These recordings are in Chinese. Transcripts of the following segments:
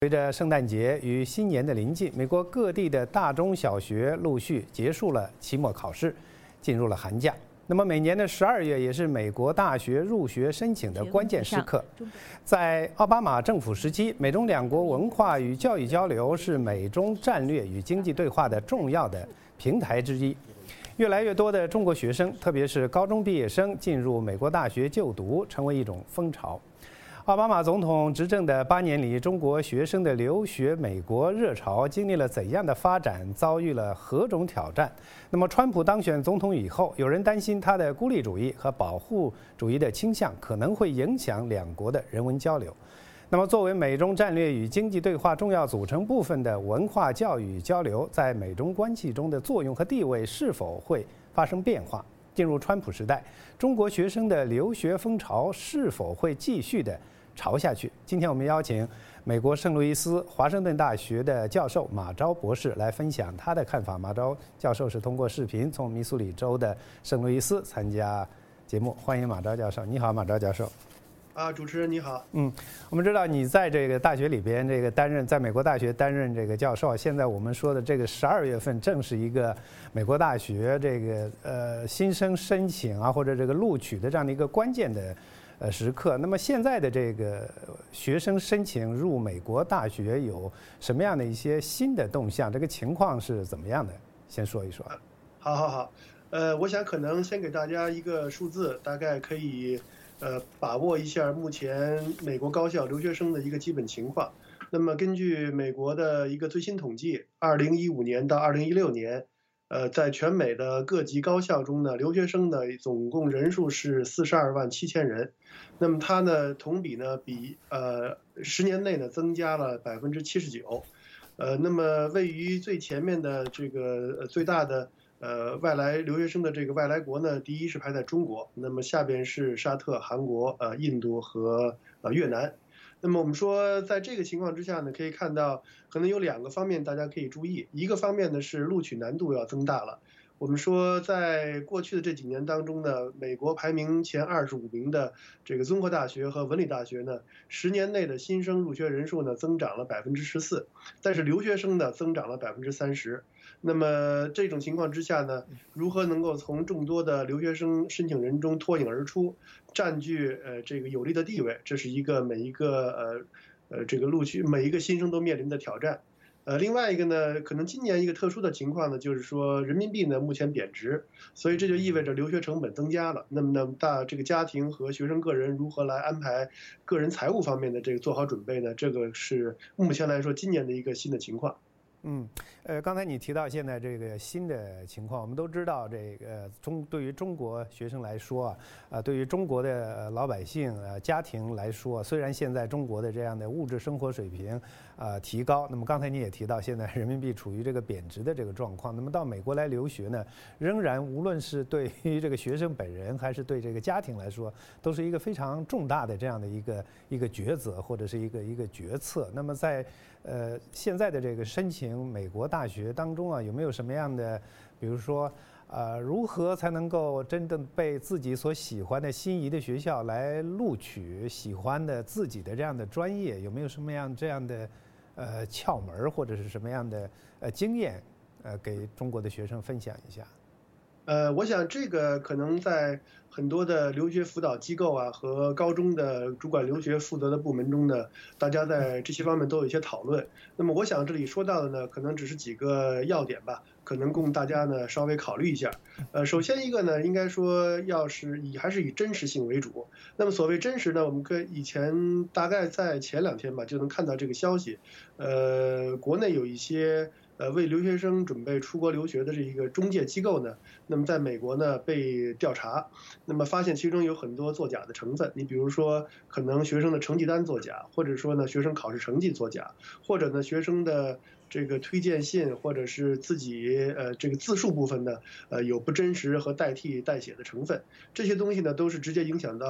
随着圣诞节与新年的临近，美国各地的大中小学陆续结束了期末考试，进入了寒假。那么每年的12月也是美国大学入学申请的关键时刻。在奥巴马政府时期，美中两国文化与教育交流是美中战略与经济对话的重要的平台之一。越来越多的中国学生，特别是高中毕业生，进入美国大学就读，成为一种风潮。奥巴马总统执政的8年里，中国学生的留学美国热潮经历了怎样的发展，遭遇了何种挑战？那么，川普当选总统以后，有人担心他的孤立主义和保护主义的倾向可能会影响两国的人文交流。那么，作为美中战略与经济对话重要组成部分的文化教育交流，在美中关系中的作用和地位是否会发生变化？进入川普时代，中国学生的留学风潮是否会继续的潮下去？今天我们邀请美国圣路易斯华盛顿大学的教授马昭博士来分享他的看法。马昭教授是通过视频从密苏里州的圣路易斯参加节目，欢迎马昭教授。你好，马昭教授。 主持人你好。 我们知道你在这个大学里边在美国大学担任这个教授。现在我们说的这个12月份正是一个美国大学新生申请或者这个录取的这样的一个关键的时刻。那么现在的这个学生申请入美国大学有什么样的一些新的动向？这个情况是怎么样的？先说一说。 好。我想可能先给大家一个数字，大概可以把握一下目前美国高校留学生的一个基本情况。那么根据美国的一个最新统计，2015年到2016年，在全美的各级高校中呢，留学生呢总共人数是42万7千人。那么它呢同比呢比10年内呢增加了79%。那么位于最前面的这个最大的外来留学生的这个外来国呢，第一是排在中国，那么下边是沙特、韩国、印度和越南。那么我们说，在这个情况之下呢，可以看到可能有2个方面大家可以注意。一个方面呢是录取难度要增大了。我们说，在过去的这几年当中呢，美国排名前25名的这个综合大学和文理大学呢，10年内的新生入学人数呢增长了14%，但是留学生呢增长了30%。那么这种情况之下呢，如何能够从众多的留学生申请人中脱颖而出，占据这个有利的地位，这是一个每一个这个录取每一个新生都面临的挑战。另外一个呢，可能今年一个特殊的情况呢，就是说人民币呢目前贬值，所以这就意味着留学成本增加了。那么这个家庭和学生个人如何来安排个人财务方面的这个做好准备呢？这个是目前来说今年的一个新的情况。 刚才你提到现在这个新的情况，我们都知道，这个对于中国学生来说对于中国的老百姓家庭来说，虽然现在中国的这样的物质生活水平提高，那么刚才你也提到，现在人民币处于这个贬值的这个状况，那么到美国来留学呢，仍然无论是对于这个学生本人，还是对这个家庭来说，都是一个非常重大的这样的一个抉择，或者是一个决策。那么在现在的这个申请美国大学当中有没有什么样的，比如说如何才能够真正被自己所喜欢的心仪的学校来录取喜欢的自己的这样的专业？有没有什么样这样的窍门或者是什么样的经验给中国的学生分享一下？ 我想这个可能在很多的留学辅导机构和高中的主管留学负责的部门中呢，大家在这些方面都有一些讨论。那么我想这里说到的呢，可能只是几个要点吧，可能供大家呢稍微考虑一下。首先一个呢，应该说还是以真实性为主。那么所谓真实呢，我们以前大概在前2天吧就能看到这个消息，国内有一些为留学生准备出国留学的这一个中介机构呢，那么在美国呢被调查，那么发现其中有很多作假的成分。你比如说，可能学生的成绩单作假，或者说呢学生考试成绩作假，或者呢学生的这个推荐信或者是自己这个自述部分呢有不真实和代替代写的成分。这些东西呢都是直接影响到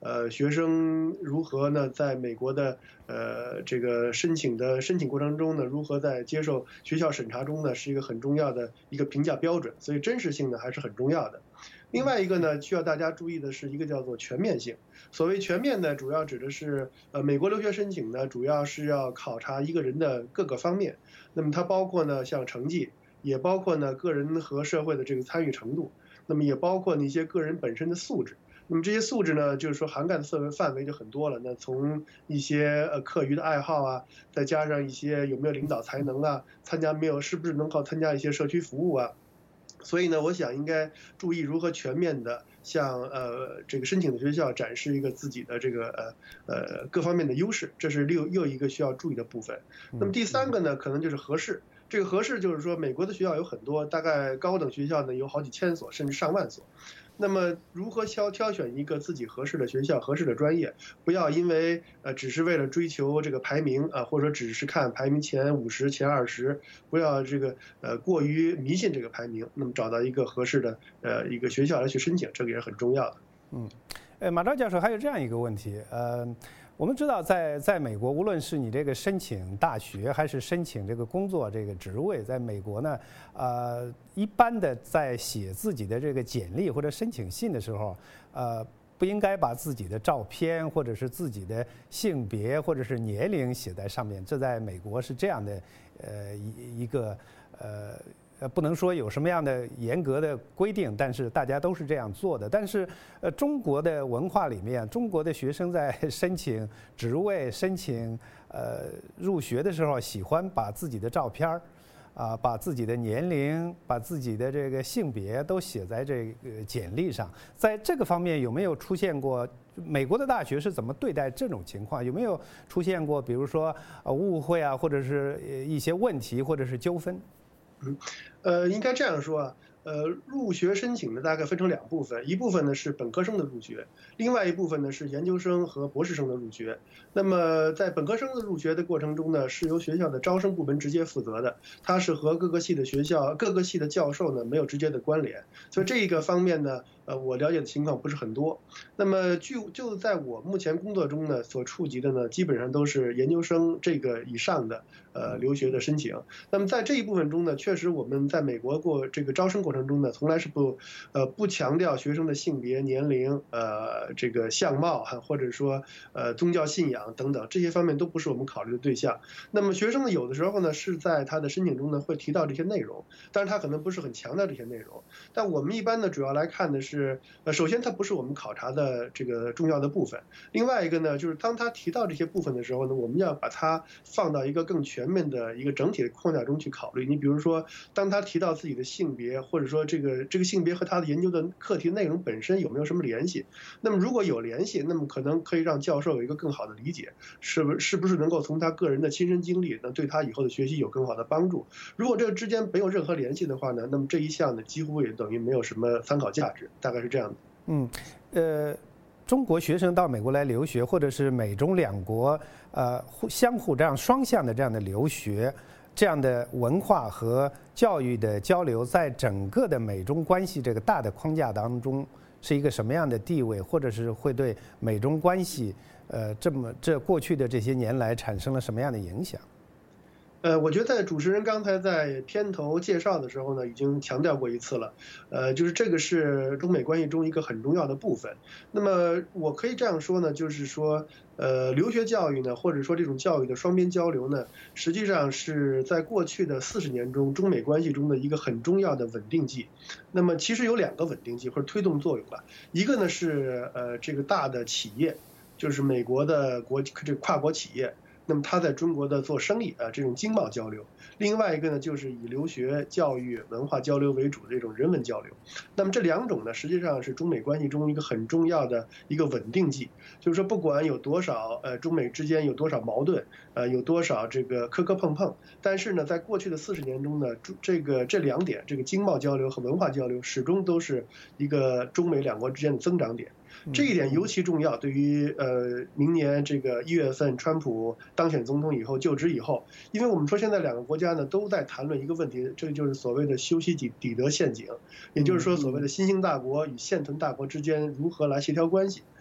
学生如何呢在美国的这个申请过程中呢，如何在接受学校审查中呢，是一个很重要的一个评价标准，所以真实性呢还是很重要的。另外一个呢，需要大家注意的是一个叫做全面性。所谓全面呢，主要指的是美国留学申请呢，主要是要考察一个人的各个方面。那么它包括呢像成绩，也包括呢个人和社会的这个参与程度，那么也包括那些个人本身的素质。那么这些素质呢，就是说涵盖的范围就很多了。那从一些课余的爱好啊，再加上一些有没有领导才能啊，是不是能够参加一些社区服务啊。所以呢，我想应该注意如何全面的向这个申请的学校展示一个自己的这个各方面的优势，这是又一个需要注意的部分。那么第三个呢，可能就是合适。这个合适就是说，美国的学校有很多，大概高等学校呢有好几千所，甚至上万所。那么如何挑选一个自己合适的学校、合适的专业，不要因为只是为了追求这个排名啊，或者说只是看排名前50、前20，不要这个过于迷信这个排名，那么找到一个合适的一个学校来去申请，这个也是很重要的。 马昭教授还有这样一个问题，我们知道在美国，无论是你这个申请大学还是申请这个工作这个职位，在美国呢，一般的在写自己的这个简历或者申请信的时候，不应该把自己的照片或者是自己的性别或者是年龄写在上面。这在美国是这样的，一个不能说有什么样的严格的规定，但是大家都是这样做的。但是，中国的文化里面，中国的学生在申请职位、申请入学的时候，喜欢把自己的照片把自己的年龄、把自己的这个性别都写在这个简历上。在这个方面，有没有出现过？美国的大学是怎么对待这种情况？有没有出现过，比如说误会啊，或者是一些问题，或者是纠纷？ 应该这样说啊，入学申请呢大概分成2部分，一部分呢是本科生的入学，另外一部分呢是研究生和博士生的入学。那么在本科生的入学的过程中呢，是由学校的招生部门直接负责的，它是和各个系的教授呢没有直接的关联，所以这一个方面呢，我了解的情况不是很多。那么就在我目前工作中呢，所触及的呢，基本上都是研究生这个以上的留学的申请。那么在这一部分中呢，确实我们在美国这个招生过程中呢，从来是不强调学生的性别、年龄、这个相貌或者说宗教信仰等等这些方面都不是我们考虑的对象。那么学生呢，有的时候呢是在他的申请中呢会提到这些内容，但是他可能不是很强调这些内容。但我们一般呢主要来看的是，首先它不是我们考察的这个重要的部分。另外一个呢，就是当他提到这些部分的时候呢，我们要把它放到一个更全面的一个整体的框架中去考虑。你比如说，当他提到自己的性别，或者说这个性别和他的研究的课题内容本身有没有什么联系？那么如果有联系，那么可能可以让教授有一个更好的理解，是不是能够从他个人的亲身经历，能对他以后的学习有更好的帮助？如果这个之间没有任何联系的话呢，那么这一项呢几乎也等于没有什么参考价值，大概是这样的。 中国学生到美国来留学，或者是美中两国相互这样双向的这样的留学，这样的文化和教育的交流，在整个的美中关系这个大的框架当中是一个什么样的地位，或者是会对美中关系这过去的这些年来产生了什么样的影响？ 我觉得主持人刚才在片头介绍的时候呢，已经强调过一次了，就是这个是中美关系中一个很重要的部分。那么我可以这样说呢，就是说，留学教育呢，或者说这种教育的双边交流呢，实际上是在过去的40年中中美关系中的一个很重要的稳定剂。那么其实有2个稳定剂或者推动作用吧，一个呢是这个大的企业，就是美国的这个跨国企业。那么他在中国的做生意这种经贸交流，另外一个呢就是以留学、教育、文化交流为主的这种人文交流。那么这2种呢，实际上是中美关系中一个很重要的一个稳定剂。就是说，不管有多少中美之间有多少矛盾，有多少这个磕磕碰碰，但是呢，在过去的40年中呢，这2点，这个经贸交流和文化交流，始终都是一个中美2国之间的增长点。这一点尤其重要，对于明年这个1月份川普当选总统以后就职以后，因为我们说现在2个国家呢都在谈论一个问题，这就是所谓的修昔底德陷阱，也就是说所谓的新兴大国与现存大国之间如何来协调关系。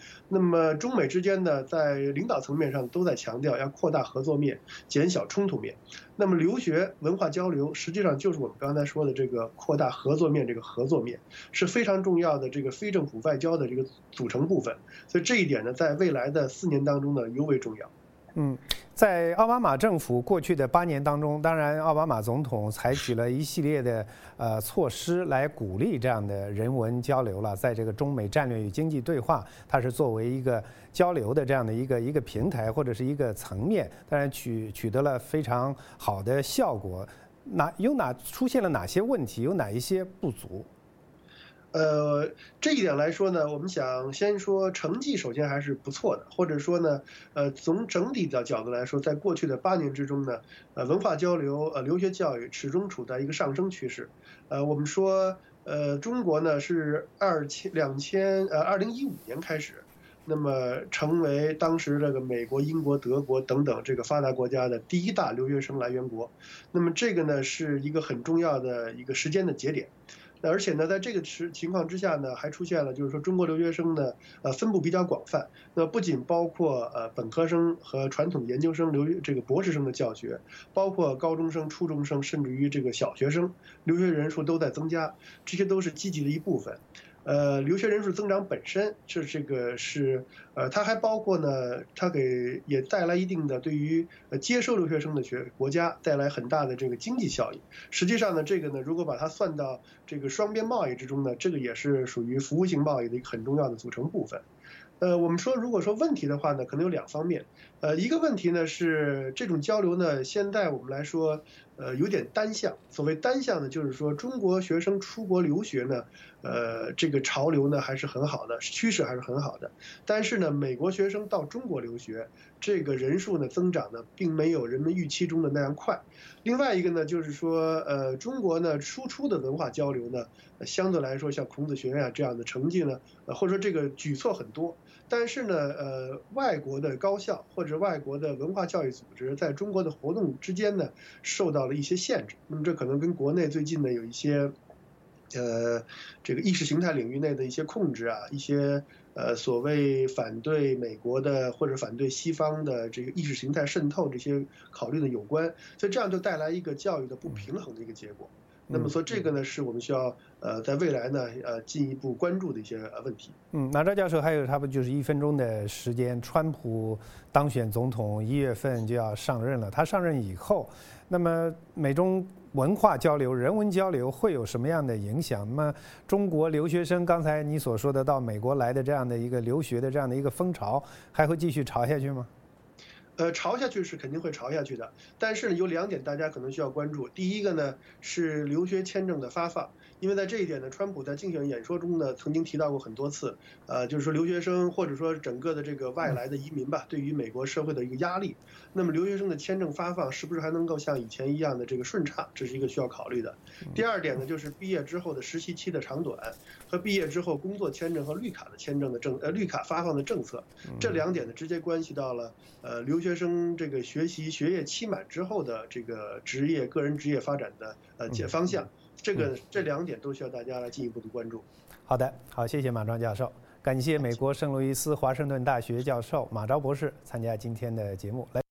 那么中美之间呢，在领导层面上都在强调要扩大合作面，减小冲突面。那么留学文化交流实际上就是我们刚才说的这个扩大合作面，这个合作面是非常重要的这个非政府外交的这个组成部分。所以这一点呢，在未来的4年当中呢，尤为重要。 在奥巴马政府过去的8年当中，当然奥巴马总统采取了一系列的措施来鼓励这样的人文交流了。在这个中美战略与经济对话，它是作为一个交流的这样的一个平台或者是一个层面，当然取得了非常好的效果。出现了哪些问题？有哪一些不足？ 这一点来说呢，我们想先说成绩，首先还是不错的，或者说呢，从整体的角度来说，在过去的8年之中呢，文化交流、留学教育始终处在一个上升趋势。我们说，中国呢是2015年开始，那么成为当时这个美国、英国、德国等等这个发达国家的第1大留学生来源国。那么这个呢是一个很重要的一个时间的节点。而且呢，在这个情况之下呢，还出现了就是说中国留学生呢，分布比较广泛。那不仅包括本科生和传统研究生这个博士生的教学，包括高中生、初中生，甚至于这个小学生，留学人数都在增加，这些都是积极的一部分。留学人数增长本身它还包括呢，它也带来一定的对于接收留学生的国家带来很大的这个经济效益。实际上呢，这个呢，如果把它算到这个双边贸易之中呢，这个也是属于服务性贸易的一个很重要的组成部分。我们说，如果说问题的话呢，可能有2方面。一个问题呢是这种交流呢，现在我们来说，有点单向。所谓单向呢，就是说中国学生出国留学呢，这个潮流呢还是很好的，趋势还是很好的。但是呢，美国学生到中国留学，这个人数呢增长呢，并没有人们预期中的那样快。另外一个呢，就是说，中国呢输出的文化交流呢，相对来说像孔子学院这样的成绩呢，或者说这个举措很多。但是呢，外国的高校或者外国的文化教育组织在中国的活动之间呢，受到了一些限制。那么这可能跟国内最近呢有一些，这个意识形态领域内的一些控制啊，一些所谓反对美国的或者反对西方的这个意识形态渗透这些考虑的有关，所以这样就带来一个教育的不平衡的一个结果。那么说这个呢，是我们需要在未来呢进一步关注的一些问题。 马昭教授还有差不多就是1分钟的时间，川普当选总统1月份就要上任了。他上任以后，那么美中文化交流、人文交流会有什么样的影响？那么中国留学生刚才你所说的到美国来的这样的一个留学的这样的一个风潮，还会继续潮下去吗？ 潮下去是肯定会潮下去的，但是有2点大家可能需要关注。第一个呢是留学签证的发放，因为在这一点呢，川普在竞选演说中呢曾经提到过很多次，就是说留学生或者说整个的这个外来的移民吧，对于美国社会的一个压力。那么留学生的签证发放是不是还能够像以前一样的这个顺畅，这是一个需要考虑的。第2点呢，就是毕业之后的实习期的长短和毕业之后工作签证和绿卡的签证的绿卡发放的政策，这2点呢直接关系到了留学生这个学业期满之后的这个个人职业发展的方向。这2点都需要大家来进一步的关注。 好的，好，谢谢马庄教授，感谢美国圣路易斯华盛顿大学教授马昭博士参加今天的节目。